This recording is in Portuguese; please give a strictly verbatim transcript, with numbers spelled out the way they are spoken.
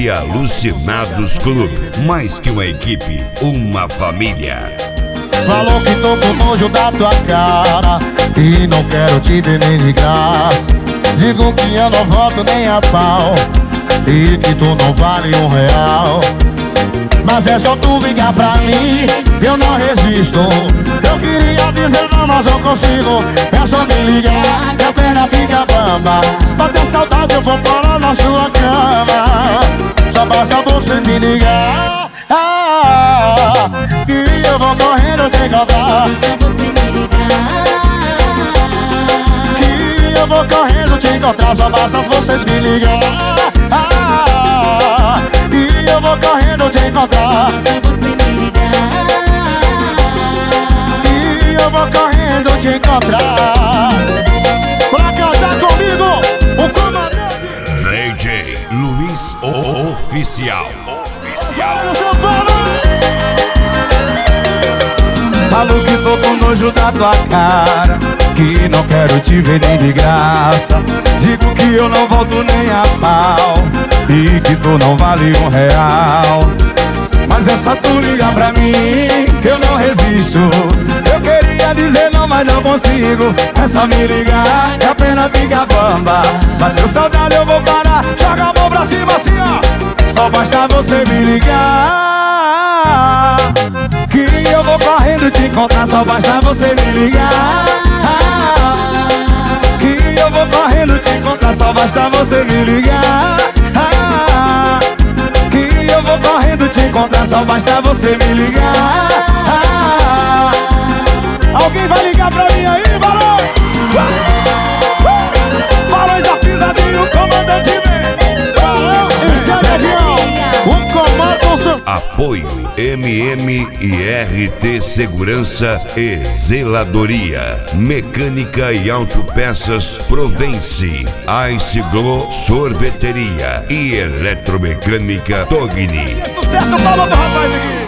e Alucinados Clube. Mais que uma equipe, uma família. Falou que tô com nojo da tua cara e não quero te ver nem de graça. Digo que eu não volto nem a pau e que tu não vale um real. Mas é só tu ligar pra mim, eu não resisto. Eu queria dizer não, mas não consigo. É só me ligar, minha perna fica bamba. Bater saudade eu vou parar na sua cama. Só basta você me ligar, ah, que eu vou correndo te encontrar. Só basta você me ligar, que eu vou correndo te encontrar. Só basta vocês me ligar, ah, e eu vou correndo te encontrar. só você me ligar, E eu vou correndo te encontrar. Pra cantar comigo, o comandante D J Luiz Oficial. São Paulo. Falo que tô com nojo da tua cara, que não quero te ver nem de graça. Digo que eu não volto nem a pau e que tu não vale um real. Mas é só tu ligar pra mim que eu não resisto. Eu queria dizer não, mas não consigo. É só me ligar que a pena fica bamba. Bateu saudade eu vou parar, joga a mão pra cima assim ó. Só basta você me ligar, que eu vou correndo te encontrar. Só basta você me ligar, que eu vou correndo te encontrar. Só basta você me ligar, que eu vou correndo te encontrar. Só basta você me ligar. Alguém vai ligar pra mim aí, Barões? Barões da Pisadinha, o comandante vem. Esse é o avião, o comando seu... Apoio M M e R T Segurança e Zeladoria, Mecânica e Autopeças Provence, Ice Glow Sorveteria e Eletromecânica Togni. Sucesso, palma do rapaz aqui.